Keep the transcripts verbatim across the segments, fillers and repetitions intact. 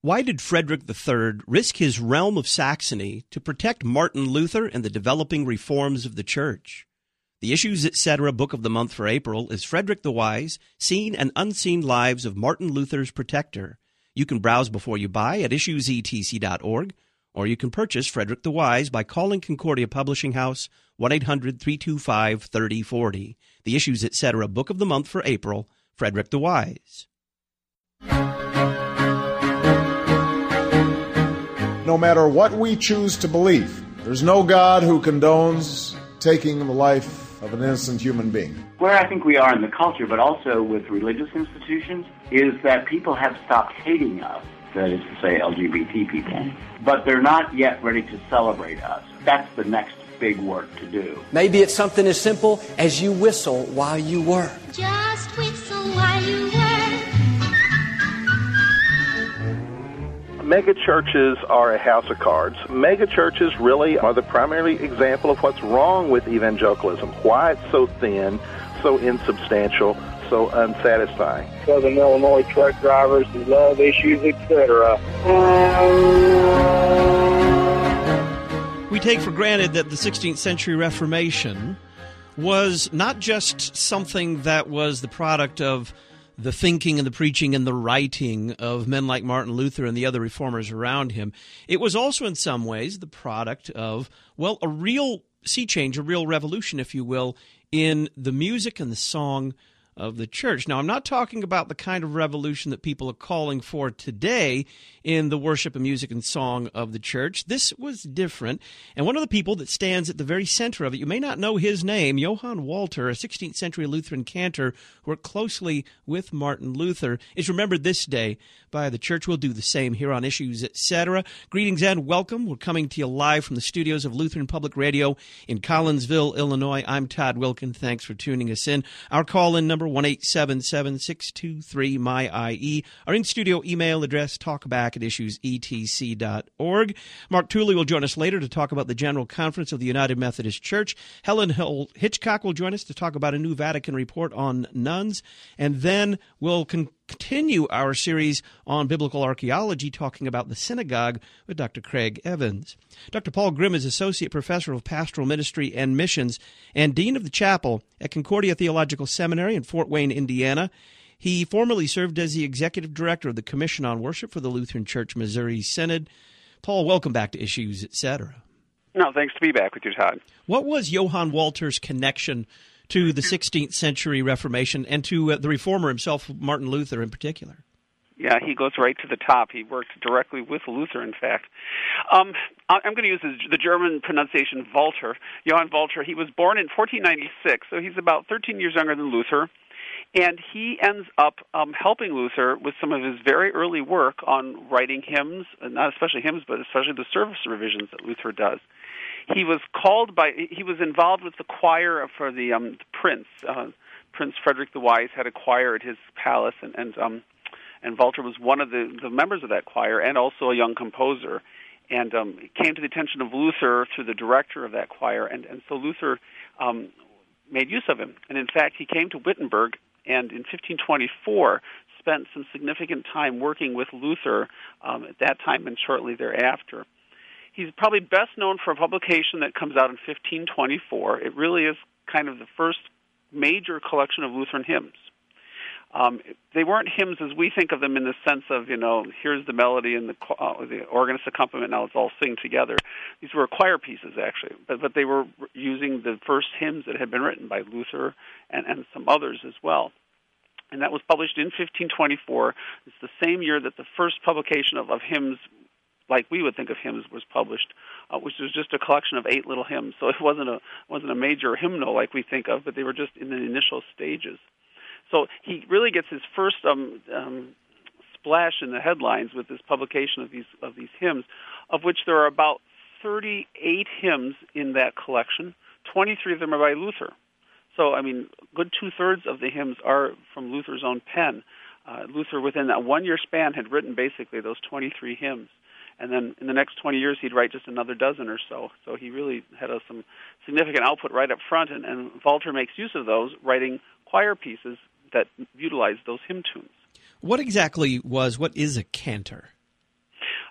Why did Frederick the Third risk his realm of Saxony to protect Martin Luther and the developing reforms of the Church? The Issues Etc. Book of the Month for April is Frederick the Wise, Seen and Unseen Lives of Martin Luther's Protector. You can browse before you buy at issues e t c dot org, or you can purchase Frederick the Wise by calling Concordia Publishing House, one eight hundred three two five three zero four zero. The Issues Etc. Book of the Month for April, Frederick the Wise. No matter what we choose to believe, there's no God who condones taking the life of an innocent human being. Where I think we are in the culture, but also with religious institutions, is that people have stopped hating us, that is to say L G B T people, but they're not yet ready to celebrate us. That's the next big work to do. Maybe it's something as simple as you whistle while you work. Just whistle while you work. Mega churches are a house of cards. Mega churches really are the primary example of what's wrong with evangelicalism, why it's so thin, so insubstantial, so unsatisfying. Southern Illinois truck drivers, love issues, et cetera. We take for granted that the sixteenth century Reformation was not just something that was the product of the thinking and the preaching and the writing of men like Martin Luther and the other reformers around him. It was also in some ways the product of, well, a real sea change, a real revolution, if you will, in the music and the song of the church. Now, I'm not talking about the kind of revolution that people are calling for today in the worship and music and song of the church. This was different. And one of the people that stands at the very center of it, you may not know his name, Johann Walter, a sixteenth century Lutheran cantor who worked closely with Martin Luther, is remembered this day by the church. We'll do the same here on Issues Etc. Greetings and welcome. We're coming to you live from the studios of Lutheran Public Radio in Collinsville, Illinois. I'm Todd Wilkin. Thanks for tuning us in. Our call-in number, one eight seven seven, six two three, M Y I E. Our in-studio email address, talkback at issues e t c dot org. Mark Tooley will join us later to talk about the General Conference of the United Methodist Church. Helen Hill Hitchcock will join us to talk about a new Vatican report on nuns. And then we'll con- continue our series on biblical archaeology, talking about the synagogue with Doctor Craig Evans. Doctor Paul Grimm is Associate Professor of Pastoral Ministry and Missions and Dean of the Chapel at Concordia Theological Seminary in Fort Wayne, Indiana. He formerly served as the Executive Director of the Commission on Worship for the Lutheran Church Missouri Synod. Paul, welcome back to Issues Etc. No, thanks to be back with you, Todd. What was Johann Walter's connection to the sixteenth century Reformation and to uh, the reformer himself, Martin Luther in particular? Yeah, he goes right to the top. He worked directly with Luther, in fact. Um, I'm going to use the German pronunciation Walter. Johann Walter, he was born in fourteen ninety-six, so he's about thirteen years younger than Luther. And he ends up um, helping Luther with some of his very early work on writing hymns, not especially hymns, but especially the service revisions that Luther does. He was called by, he was involved with the choir for the, um, the Prince. Uh, Prince Frederick the Wise had a choir at his palace, and and, um, and Walter was one of the, the members of that choir and also a young composer. And um, it came to the attention of Luther through the director of that choir, and, and so Luther um, made use of him. And in fact, he came to Wittenberg, and in fifteen twenty-four spent some significant time working with Luther um, at that time and shortly thereafter. He's probably best known for a publication that comes out in fifteen twenty-four. It really is kind of the first major collection of Lutheran hymns. Um, they weren't hymns as we think of them in the sense of, you know, here's the melody and the, uh, the organist accompaniment, now let's all sing together. These were choir pieces, actually, but, but they were using the first hymns that had been written by Luther and, and some others as well. And that was published in fifteen twenty-four. It's the same year that the first publication of, of hymns, like we would think of hymns, was published, uh, which was just a collection of eight little hymns. So it wasn't a wasn't a major hymnal like we think of, but they were just in the initial stages. So he really gets his first um, um, splash in the headlines with this publication of these of these hymns, of which there are about thirty-eight hymns in that collection. twenty-three of them are by Luther. So, I mean, a good two-thirds of the hymns are from Luther's own pen. Uh, Luther, within that one-year span, had written basically those twenty-three hymns. And then in the next twenty years, he'd write just another dozen or so. So he really had uh, some significant output right up front, and, and Walter makes use of those, writing choir pieces that utilize those hymn tunes. What exactly was, what is a cantor?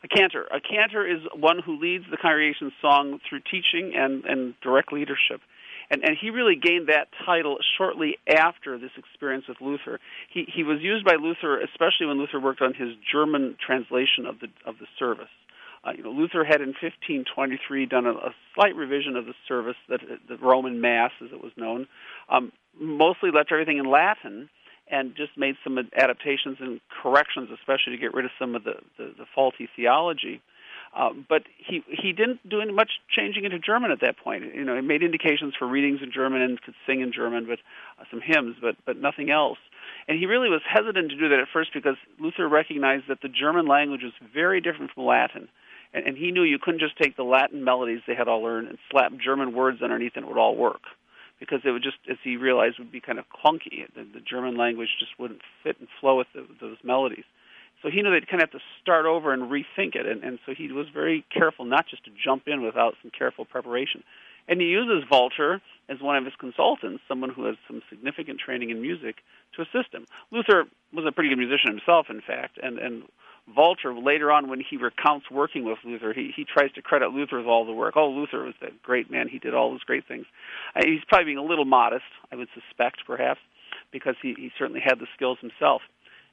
A cantor. A cantor is one who leads the congregation's song through teaching and, and direct leadership. And, and he really gained that title shortly after this experience with Luther. He, he was used by Luther, especially when Luther worked on his German translation of the of the service. Uh, you know, Luther had in fifteen twenty-three done a, a slight revision of the service, that the Roman Mass, as it was known, um, mostly left everything in Latin and just made some adaptations and corrections, especially to get rid of some of the, the, the faulty theology. Uh, but he he didn't do any much changing into German at that point. You know, he made indications for readings in German and could sing in German, but uh, some hymns, but but nothing else. And he really was hesitant to do that at first because Luther recognized that the German language was very different from Latin, and, and he knew you couldn't just take the Latin melodies they had all learned and slap German words underneath and it would all work, because it would just, as he realized, would be kind of clunky. The, the German language just wouldn't fit and flow with the, those melodies. So he knew they'd kind of have to start over and rethink it, and, and so he was very careful not just to jump in without some careful preparation. And he uses Walther as one of his consultants, someone who has some significant training in music, to assist him. Luther was a pretty good musician himself, in fact, and, and Walther, later on when he recounts working with Luther, he, he tries to credit Luther with all the work. Oh, Luther was a great man. He did all those great things. Uh, he's probably being a little modest, I would suspect, perhaps, because he, he certainly had the skills himself.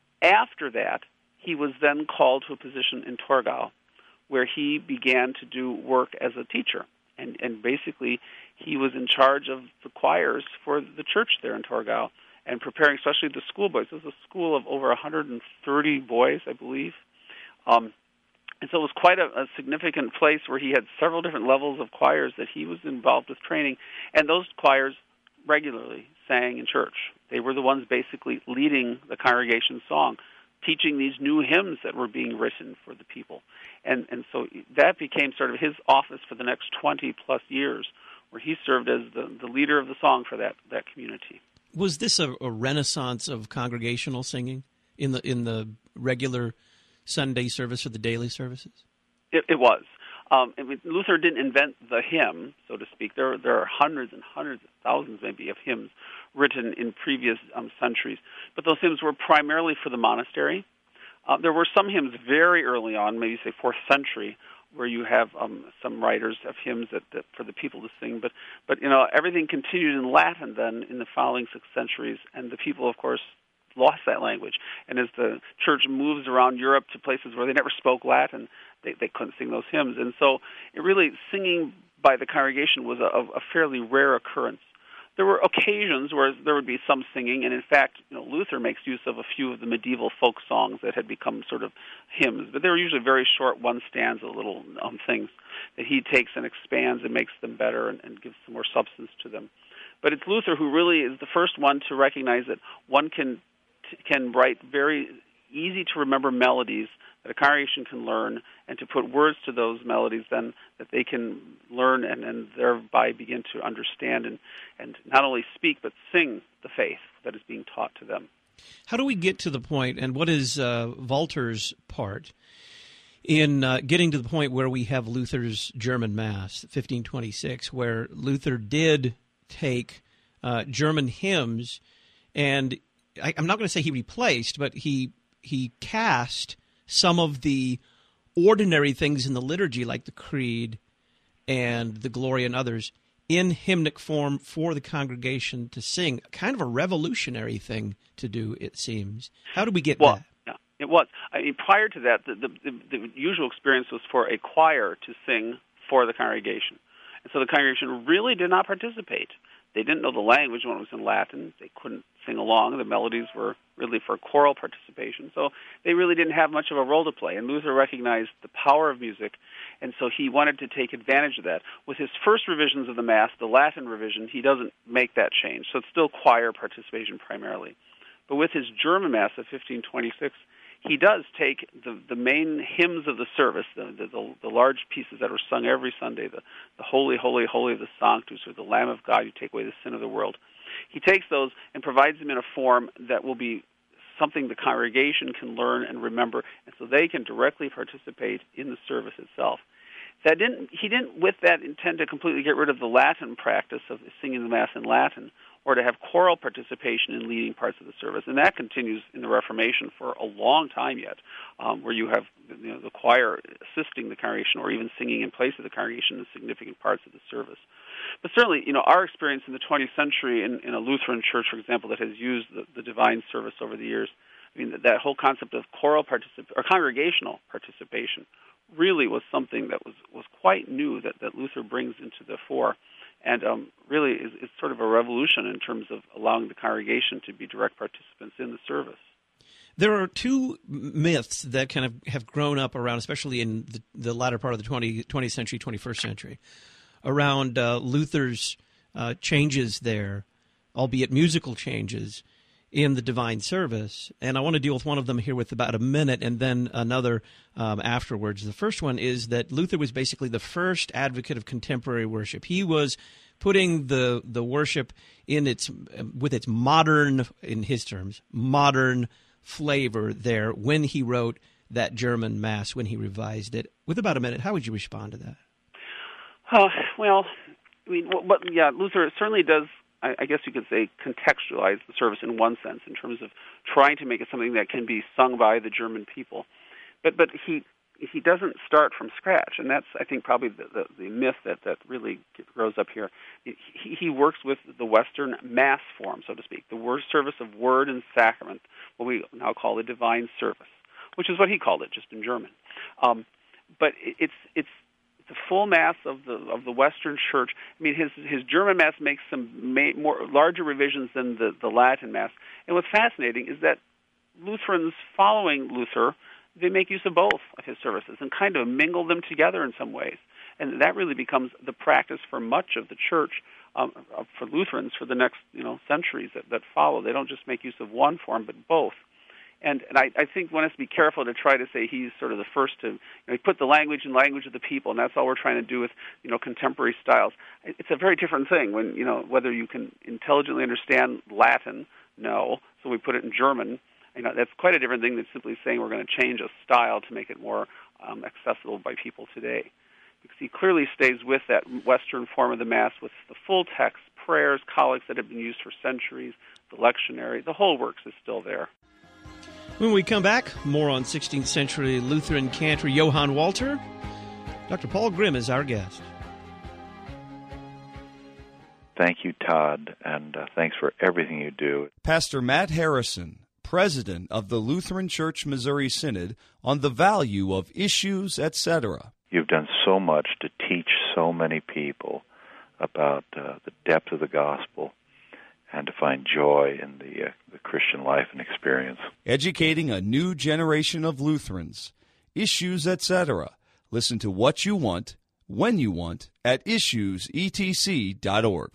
After that, he was then called to a position in Torgau, where he began to do work as a teacher. And, and basically, he was in charge of the choirs for the church there in Torgau, and preparing especially the schoolboys. This was a school of over one hundred thirty boys, I believe. Um, and so it was quite a, a significant place where he had several different levels of choirs that he was involved with training. And those choirs regularly sang in church. They were the ones basically leading the congregation's song, teaching these new hymns that were being written for the people. And and so that became sort of his office for the next twenty-plus years, where he served as the, the leader of the song for that, that community. Was this a, a renaissance of congregational singing in the in the regular Sunday service or the daily services? It, it was. Um, I mean, Luther didn't invent the hymn, so to speak. There, there are hundreds and hundreds, thousands maybe, of hymns written in previous um, centuries. But those hymns were primarily for the monastery. Uh, there were some hymns very early on, maybe say fourth century, where you have um, some writers of hymns that, that for the people to sing. But, but you know, everything continued in Latin then in the following six centuries, and the people, of course, lost that language. And as the church moves around Europe to places where they never spoke Latin, they, they couldn't sing those hymns. And so it really, singing by the congregation was a, a fairly rare occurrence. There were occasions where there would be some singing, and in fact, you know, Luther makes use of a few of the medieval folk songs that had become sort of hymns, but they were usually very short, one stanza little um, things that he takes and expands and makes them better and, and gives some more substance to them. But it's Luther who really is the first one to recognize that one can can write very easy to remember melodies that a congregation can learn, and to put words to those melodies then that they can learn and, and thereby begin to understand and, and not only speak but sing the faith that is being taught to them. How do we get to the point, and what is uh, Walther's part in uh, getting to the point where we have Luther's German Mass, fifteen twenty-six, where Luther did take uh, German hymns, and I, I'm not going to say he replaced, but he he cast some of the ordinary things in the liturgy, like the Creed and the Gloria and others, in hymnic form for the congregation to sing. Kind of a revolutionary thing to do, it seems. How do we get well, that? Yeah, it was. I mean, prior to that, the, the, the, the usual experience was for a choir to sing for the congregation. And so the congregation really did not participate. They didn't know the language when it was in Latin. They couldn't sing along. The melodies were really for choral participation. So they really didn't have much of a role to play. And Luther recognized the power of music, and so he wanted to take advantage of that. With his first revisions of the Mass, the Latin revision, he doesn't make that change. So it's still choir participation primarily. But with his German Mass of fifteen twenty-six, he does take the, the main hymns of the service, the, the, the large pieces that are sung every Sunday, the, the Holy, Holy, Holy of the Sanctus, or the Lamb of God, you take away the sin of the world. He takes those and provides them in a form that will be something the congregation can learn and remember, and so they can directly participate in the service itself. That didn't, he didn't, with that, intend to completely get rid of the Latin practice of singing the Mass in Latin. or to have choral participation in leading parts of the service. And that continues in the Reformation for a long time yet, um, where you have you know, the choir assisting the congregation or even singing in place of the congregation in significant parts of the service. But certainly, you know, our experience in the twentieth century in, in a Lutheran church, for example, that has used the, the divine service over the years, I mean, that, that whole concept of choral particip- or congregational participation really was something that was, was quite new that, that Luther brings into the fore, and um, really is, is sort of a revolution in terms of allowing the congregation to be direct participants in the service. There are two myths that kind of have grown up around, especially in the, the latter part of the twentieth century, twenty-first century, around uh, Luther's uh, changes there, albeit musical changes, in the divine service. And I want to deal with one of them here with about a minute and then another um, afterwards. The first one is that Luther was basically the first advocate of contemporary worship. He was putting the the worship in its with its modern, in his terms, modern flavor there when he wrote that German Mass, when he revised it. With about a minute, how would you respond to that? Uh, well, I mean, well, but yeah, Luther certainly does, I, I guess you could say, contextualize the service in one sense, in terms of trying to make it something that can be sung by the German people. But but he he doesn't start from scratch, and that's, I think, probably the, the, the myth that, that really grows up here. He, he works with the Western Mass form, so to speak, the word service of word and sacrament, what we now call the divine service, which is what he called it, just in German. Um, but it's it's the full Mass of the of the Western Church. I mean, his his German Mass makes some ma- more larger revisions than the, the Latin Mass. And what's fascinating is that Lutherans following Luther, they make use of both of his services and kind of mingle them together in some ways. And that really becomes the practice for much of the Church, um, for Lutherans, for the next you know centuries that, that follow. They don't just make use of one form, but both. And, and I, I think one has to be careful to try to say he's sort of the first to you know, put the language in language of the people, and that's all we're trying to do with you know contemporary styles. It's a very different thing when you know whether you can intelligently understand Latin. No, so we put it in German. You know, that's quite a different thing than simply saying we're going to change a style to make it more um, accessible by people today. Because he clearly stays with that Western form of the Mass with the full text, prayers, collects that have been used for centuries, the lectionary, the whole works is still there. When we come back, more on sixteenth century Lutheran cantor Johann Walter. Doctor Paul Grimm is our guest. Thank you, Todd, and uh, thanks for everything you do. Pastor Matt Harrison, president of the Lutheran Church Missouri Synod, on the value of issues, et cetera. You've done so much to teach so many people about uh, the depth of the gospel and to find joy in the, uh, the Christian life and experience. Educating a new generation of Lutherans. Issues, et cetera. Listen to what you want, when you want, at issues e t c dot org.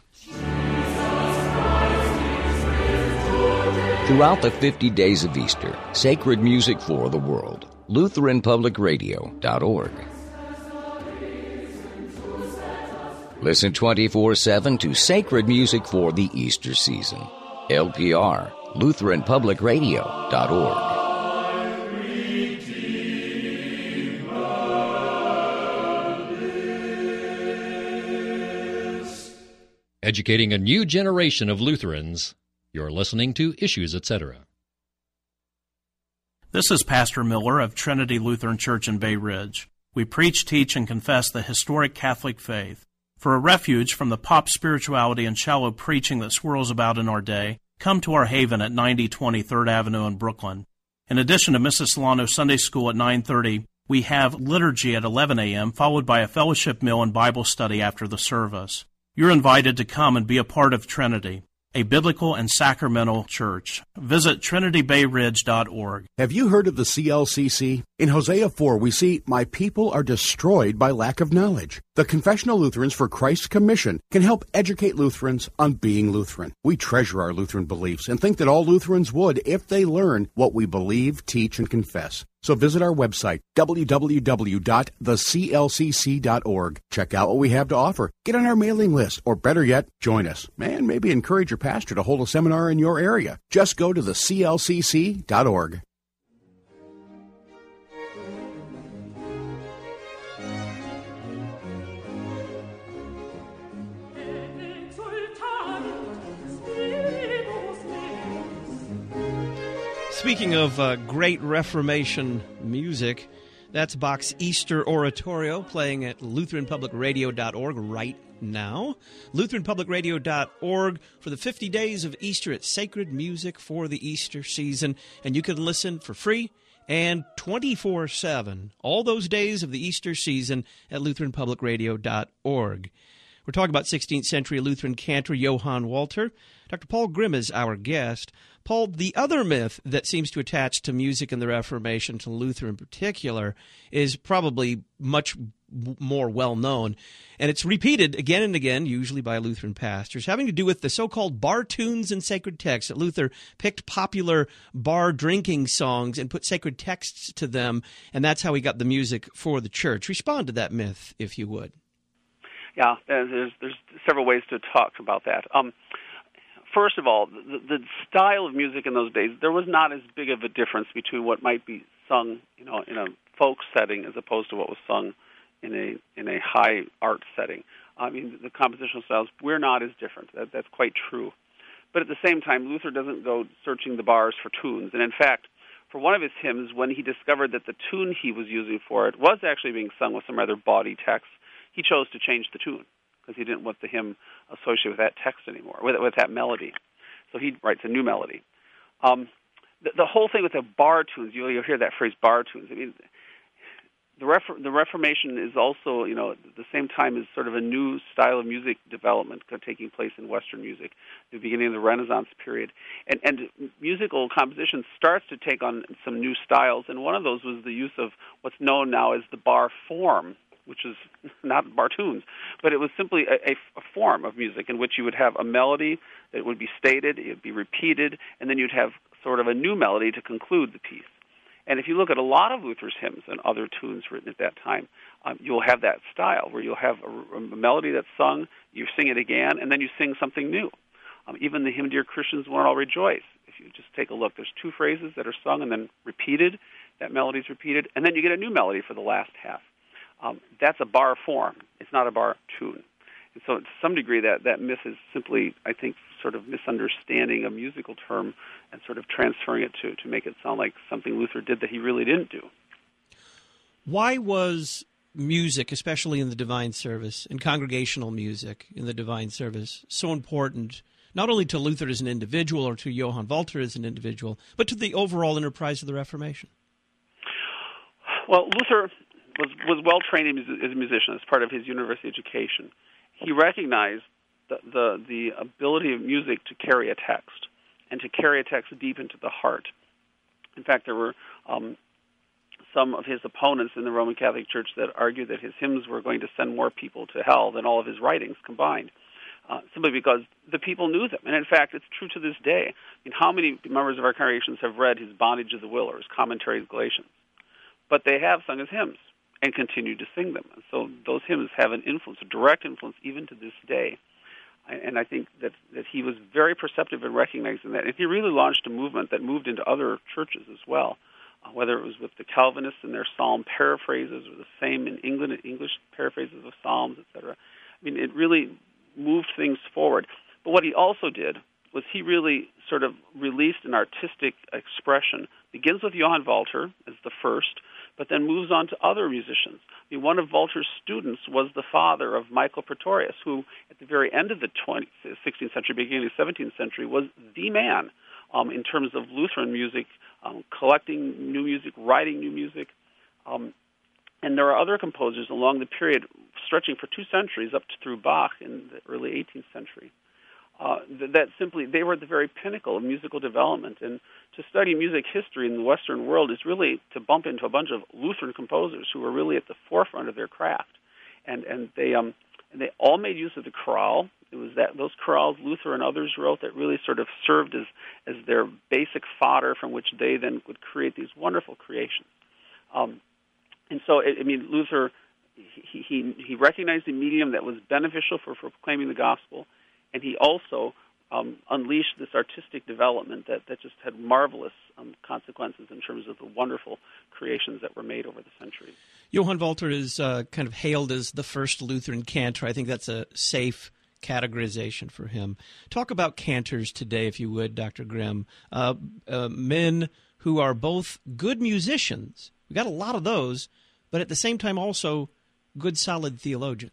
Throughout the fifty days of Easter, sacred music for the world. Lutheran Public Radio dot org. Listen twenty-four seven to sacred music for the Easter season. L P R, Lutheran Public Radio dot org. Educating a new generation of Lutherans. You're listening to Issues, et cetera. This is Pastor Miller of Trinity Lutheran Church in Bay Ridge. We preach, teach, and confess the historic Catholic faith. For a refuge from the pop spirituality and shallow preaching that swirls about in our day, come to our haven at ninety twenty third Avenue in Brooklyn. In addition to Missus Solano Sunday School at nine thirty, we have liturgy at eleven a.m., followed by a fellowship meal and Bible study after the service. You're invited to come and be a part of Trinity, a biblical and sacramental church. Visit Trinity Bay Ridge dot org. Have you heard of the C L C C? In Hosea four, we see, "My people are destroyed by lack of knowledge." The Confessional Lutherans for Christ's Commission can help educate Lutherans on being Lutheran. We treasure our Lutheran beliefs and think that all Lutherans would if they learn what we believe, teach, and confess. So visit our website, w w w dot the c l c c dot org. Check out what we have to offer. Get on our mailing list, or better yet, join us. And maybe encourage your pastor to hold a seminar in your area. Just go to the c l c c dot org. Speaking of uh, great Reformation music, that's Bach's Easter Oratorio playing at Lutheran Public Radio dot org right now. Lutheran Public Radio dot org for the fifty days of Easter. It's sacred music for the Easter season, and you can listen for free and twenty-four seven all those days of the Easter season at Lutheran Public Radio dot org. We're talking about sixteenth century Lutheran cantor Johann Walter. Doctor Paul Grimm is our guest. Paul, the other myth that seems to attach to music in the Reformation, to Luther in particular, is probably much more well-known, and it's repeated again and again, usually by Lutheran pastors, having to do with the so-called bar tunes and sacred texts, that Luther picked popular bar drinking songs and put sacred texts to them, and that's how he got the music for the church. Respond to that myth, if you would. Yeah, there's, there's several ways to talk about that. Um, First of all, the, the style of music in those days, there was not as big of a difference between what might be sung, you know, in a folk setting as opposed to what was sung in a in a high art setting. I mean, the compositional styles were not as different. That, that's quite true. But at the same time, Luther doesn't go searching the bars for tunes. And in fact, for one of his hymns, when he discovered that the tune he was using for it was actually being sung with some rather bawdy text, he chose to change the tune, because he didn't want the hymn associated with that text anymore, with, with that melody. So he writes a new melody. Um, the, the whole thing with the bar tunes, you'll, you'll hear that phrase, bar tunes. I mean, the, Refor- the Reformation is also, you know, at the same time as sort of a new style of music development taking place in Western music, the beginning of the Renaissance period. And, and musical composition starts to take on some new styles, and one of those was the use of what's known now as the bar form, which is not bar tunes, but it was simply a, a form of music in which you would have a melody that would be stated, it would be repeated, and then you'd have sort of a new melody to conclude the piece. And if you look at a lot of Luther's hymns and other tunes written at that time, um, you'll have that style where you'll have a, a melody that's sung, you sing it again, and then you sing something new. Um, even the hymn, Dear Christians, One and All Rejoice. If you just take a look, there's two phrases that are sung and then repeated, that melody's repeated, and then you get a new melody for the last half. Um, that's a bar form. It's not a bar tune. And so to some degree that, that myth is simply, I think, sort of misunderstanding a musical term and sort of transferring it to, to make it sound like something Luther did that he really didn't do. Why was music, especially in the divine service, and congregational music in the divine service, so important, not only to Luther as an individual or to Johann Walter as an individual, but to the overall enterprise of the Reformation? Well, Luther was, was well-trained as a musician as part of his university education. He recognized the, the, the ability of music to carry a text, and to carry a text deep into the heart. In fact, there were um, some of his opponents in the Roman Catholic Church that argued that his hymns were going to send more people to hell than all of his writings combined, uh, simply because the people knew them. And in fact, it's true to this day. I mean, how many members of our congregations have read his Bondage of the Will or his Commentary of Galatians? But they have sung his hymns and continue to sing them. And so those hymns have an influence, a direct influence, even to this day. And I think that, that he was very perceptive in recognizing that. And he really launched a movement that moved into other churches as well, uh, whether it was with the Calvinists and their psalm paraphrases or the same in England, English paraphrases of psalms, et cetera. I mean, it really moved things forward. But what he also did was he really sort of released an artistic expression. Begins with Johann Walter as the first, but then moves on to other musicians. I mean, one of Walter's students was the father of Michael Praetorius, who at the very end of the twentieth, sixteenth century, beginning of the seventeenth century, was the man um, in terms of Lutheran music, um, collecting new music, writing new music. Um, and there are other composers along the period stretching for two centuries up to through Bach in the early eighteenth century. Uh, that simply, they were at the very pinnacle of musical development. And to study music history in the Western world is really to bump into a bunch of Lutheran composers who were really at the forefront of their craft. And and they um and they all made use of the chorale. It was that those chorales Luther and others wrote that really sort of served as, as their basic fodder from which they then would create these wonderful creations. Um, and so, I mean, Luther, he, he, he recognized a medium that was beneficial for, for proclaiming the gospel. And he also um, unleashed this artistic development that, that just had marvelous um, consequences in terms of the wonderful creations that were made over the centuries. Johann Walter is uh, kind of hailed as the first Lutheran cantor. I think that's a safe categorization for him. Talk about cantors today, if you would, Doctor Grimm. Uh, uh, men who are both good musicians. We got a lot of those, but at the same time also good, solid theologians.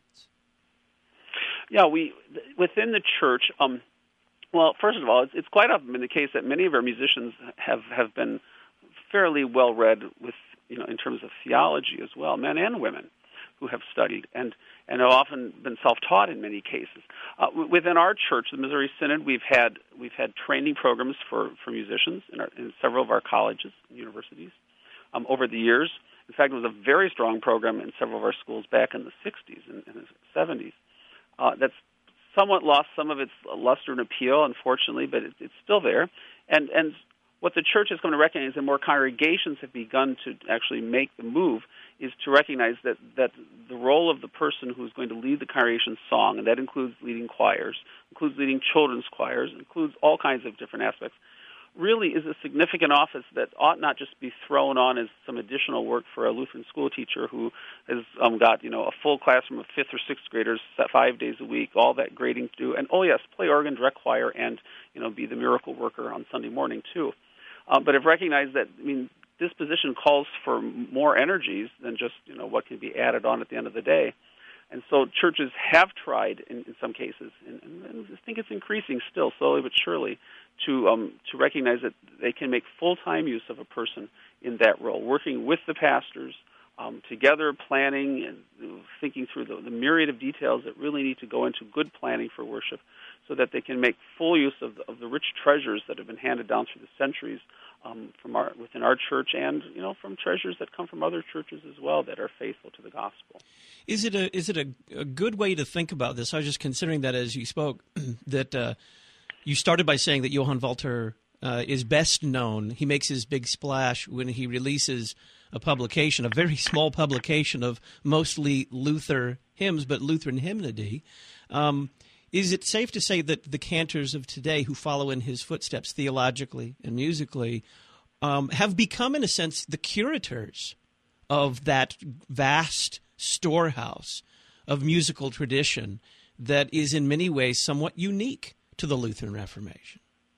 Yeah, we within the church. Um, well, first of all, it's, it's quite often been the case that many of our musicians have, have been fairly well read with, you know, in terms of theology as well, men and women who have studied and and have often been self-taught in many cases. Uh, within our church, the Missouri Synod, we've had we've had training programs for, for musicians in, our, in several of our colleges and universities um, over the years. In fact, it was a very strong program in several of our schools back in the sixties and, and the seventies. Uh, that's somewhat lost some of its luster and appeal, unfortunately, but it, it's still there. And and what the church has come to recognize, and more congregations have begun to actually make the move, is to recognize that, that the role of the person who is going to lead the congregation's song, and that includes leading choirs, includes leading children's choirs, includes all kinds of different aspects, really is a significant office that ought not just be thrown on as some additional work for a Lutheran school teacher who has um, got, you know, a full classroom of fifth or sixth graders five days a week, all that grading to do, and, oh, yes, play organ, direct choir, and, you know, be the miracle worker on Sunday morning, too. Um, but have recognized that, I mean, this position calls for more energies than just, you know, what can be added on at the end of the day. And so churches have tried in, in some cases, and, and I think it's increasing still, slowly but surely, to um, to recognize that they can make full-time use of a person in that role, working with the pastors, um, together planning and thinking through the, the myriad of details that really need to go into good planning for worship so that they can make full use of the, of the rich treasures that have been handed down through the centuries um, from our within our church and, you know, from treasures that come from other churches as well that are faithful to the gospel. Is it a is it a, a good way to think about this? I was just considering that as you spoke, that uh, you started by saying that Johann Walter uh, is best known. He makes his big splash when he releases a publication, a very small publication of mostly Luther hymns, but Lutheran hymnody. Um, is it safe to say that the cantors of today who follow in his footsteps theologically and musically um, have become, in a sense, the curators of that vast storehouse of musical tradition that is in many ways somewhat unique to the Lutheran Reformation?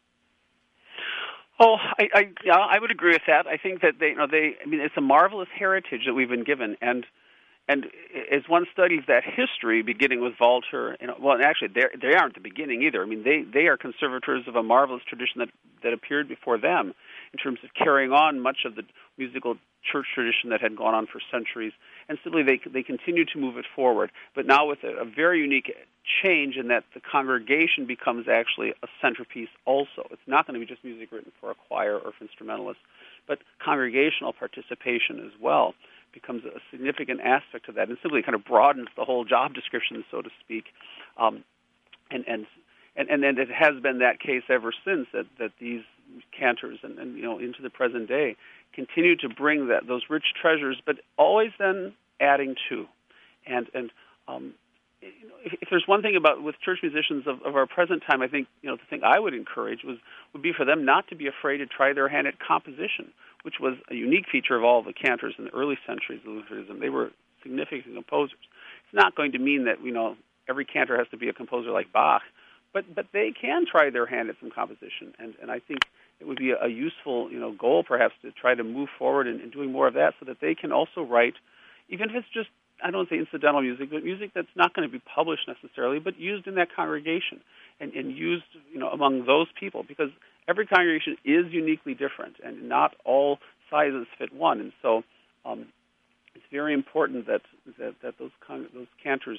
Oh, I, I, yeah, I would agree with that. I think that they, you know, they. I mean, it's a marvelous heritage that we've been given, and and as one studies that history, beginning with Walter, you know, well, actually, they they aren't the beginning either. I mean, they they are conservators of a marvelous tradition that that appeared before them, in terms of carrying on much of the musical church tradition that had gone on for centuries, and simply they they continue to move it forward. But now with a, a very unique change in that the congregation becomes actually a centerpiece also. It's not going to be just music written for a choir or for instrumentalists, but congregational participation as well becomes a significant aspect of that, and simply kind of broadens the whole job description, so to speak. Um, and, and and and and it has been that case ever since, that, that these cantors and, and you know into the present day continue to bring that those rich treasures, but always then adding to. And and um, you know, if, if there's one thing about with church musicians of, of our present time, I think you know the thing I would encourage was would be for them not to be afraid to try their hand at composition, which was a unique feature of all the cantors in the early centuries of Lutheranism. They were significant composers. It's not going to mean that you know every cantor has to be a composer like Bach, but but they can try their hand at some composition, and and I think it would be a, a useful you know goal perhaps to try to move forward in, in doing more of that, so that they can also write, even if it's just, I don't want to say incidental music, but music that's not going to be published necessarily, but used in that congregation and, and used you know among those people, because every congregation is uniquely different, and not all sizes fit one, and so um, it's very important that that, that those con- those cantors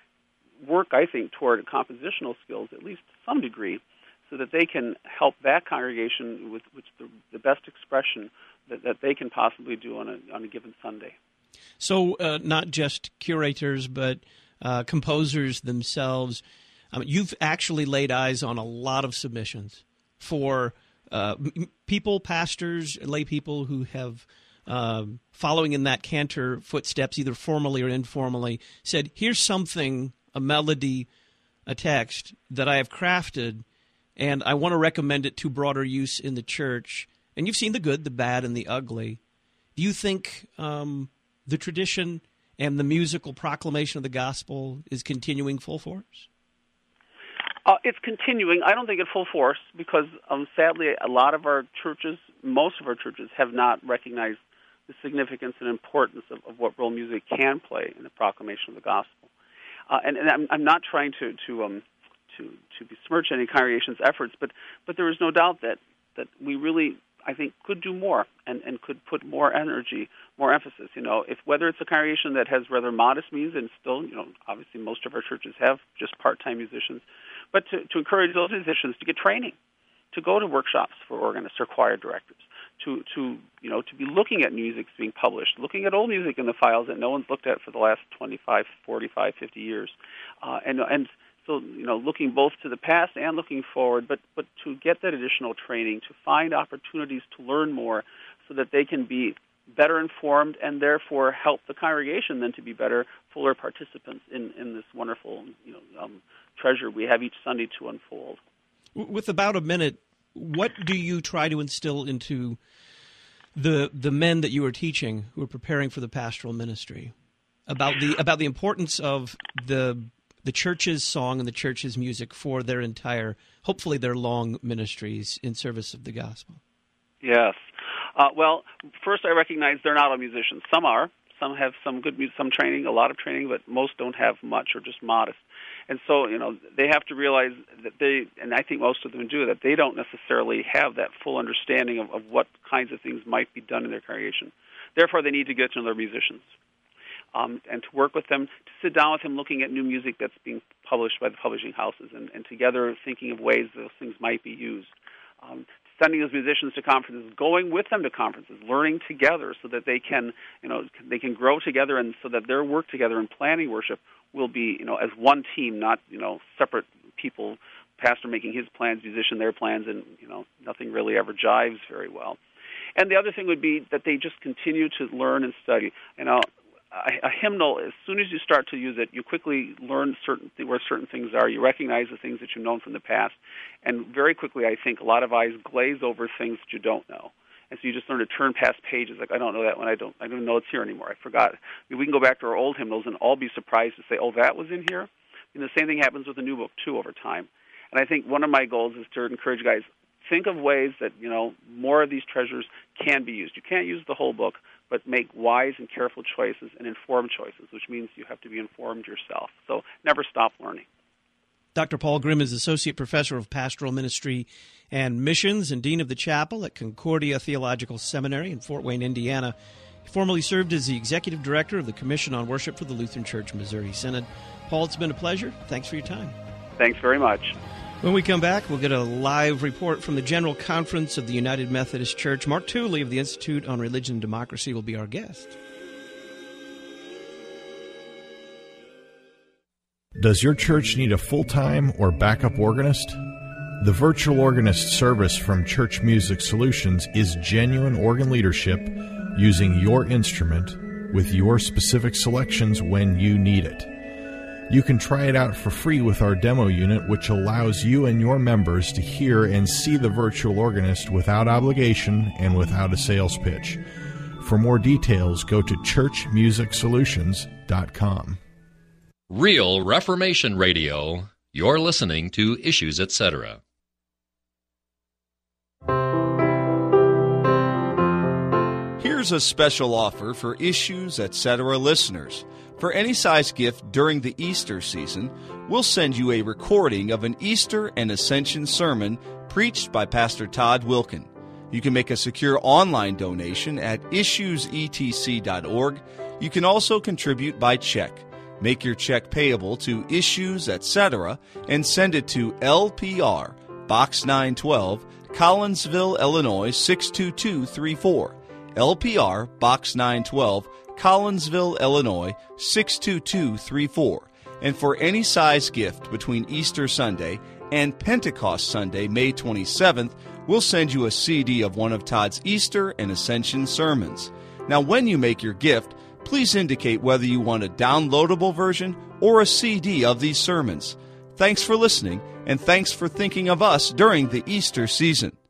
work, I think, toward compositional skills, at least to some degree, so that they can help that congregation with, with the, the best expression that, that they can possibly do on a on a given Sunday. So uh, not just curators, but uh, composers themselves. Um, you've actually laid eyes on a lot of submissions for uh, m- people, pastors, lay people who have, uh, following in that cantor footsteps, either formally or informally, said, here's something, a melody, a text that I have crafted, and I want to recommend it to broader use in the church. And you've seen the good, the bad, and the ugly. Do you think um, the tradition and the musical proclamation of the gospel is continuing full force? Uh, it's continuing. I don't think at full force because, um, sadly, a lot of our churches, most of our churches, have not recognized the significance and importance of, of what world music can play in the proclamation of the gospel. Uh, and, and I'm, I'm not trying to to, um, to to besmirch any congregation's efforts, but but there is no doubt that, that we really, I think, could do more and, and could put more energy, more emphasis. You know, if whether it's a congregation that has rather modest means, and still, you know, obviously most of our churches have just part-time musicians, but to, to encourage those musicians to get training, to go to workshops for organists or choir directors, to, to you know, to be looking at music being published, looking at old music in the files that no one's looked at for the last twenty-five, forty-five, fifty years, uh, and and so you know, looking both to the past and looking forward, but but to get that additional training, to find opportunities to learn more, so that they can be better informed and therefore help the congregation then to be better, fuller participants in, in this wonderful you know um, treasure we have each Sunday to unfold. With about a minute, what do you try to instill into the the men that you are teaching who are preparing for the pastoral ministry about the about the importance of the the church's song and the church's music for their entire, hopefully their long ministries in service of the gospel? Yes. Uh, well, first I recognize they're not all musicians. Some are. Some have some good music, some training, a lot of training, but most don't have much or just modest. And so, you know, they have to realize that they, and I think most of them do, that they don't necessarily have that full understanding of, of what kinds of things might be done in their congregation. Therefore, they need to get to know their musicians um, and to work with them, to sit down with them looking at new music that's being published by the publishing houses and, and together thinking of ways those things might be used. Um, sending those musicians to conferences, going with them to conferences, learning together so that they can, you know, they can grow together and so that their work together in planning worship will be, you know, as one team, not, you know, separate people, pastor making his plans, musician their plans, and, you know, nothing really ever jives very well. And the other thing would be that they just continue to learn and study. You know, a, a hymnal, as soon as you start to use it, you quickly learn certain th- where certain things are. You recognize the things that you've known from the past. And very quickly, I think, a lot of eyes glaze over things that you don't know. And so you just learn to turn past pages. Like, I don't know that one. I don't I don't know it's here anymore. I forgot. I mean, we can go back to our old hymnals and all be surprised to say, oh, that was in here? And the same thing happens with the new book, too, over time. And I think one of my goals is to encourage guys, think of ways that, you know, more of these treasures can be used. You can't use the whole book, but make wise and careful choices and informed choices, which means you have to be informed yourself. So never stop learning. Doctor Paul Grimm is Associate Professor of Pastoral Ministry and Missions and Dean of the Chapel at Concordia Theological Seminary in Fort Wayne, Indiana. He formerly served as the Executive Director of the Commission on Worship for the Lutheran Church Missouri Synod. Paul, it's been a pleasure. Thanks for your time. Thanks very much. When we come back, we'll get a live report from the General Conference of the United Methodist Church. Mark Tooley of the Institute on Religion and Democracy will be our guest. Does your church need a full-time or backup organist? The Virtual Organist service from Church Music Solutions is genuine organ leadership using your instrument with your specific selections when you need it. You can try it out for free with our demo unit, which allows you and your members to hear and see the virtual organist without obligation and without a sales pitch. For more details, go to church music solutions dot com. Real Reformation Radio. You're listening to Issues, et cetera. Here's a special offer for Issues, et cetera listeners. For any size gift during the Easter season, we'll send you a recording of an Easter and Ascension sermon preached by Pastor Todd Wilkin. You can make a secure online donation at issues e t c dot org. You can also contribute by check. Make your check payable to Issues, et cetera, and send it to L P R, Box nine twelve, Collinsville, Illinois six two two three four. L P R, Box nine twelve, Collinsville, Illinois six two two three four. And for any size gift between Easter Sunday and Pentecost Sunday, May twenty-seventh, we'll send you a C D of one of Todd's Easter and Ascension sermons. Now, when you make your gift, please indicate whether you want a downloadable version or a C D of these sermons. Thanks for listening, and thanks for thinking of us during the Easter season.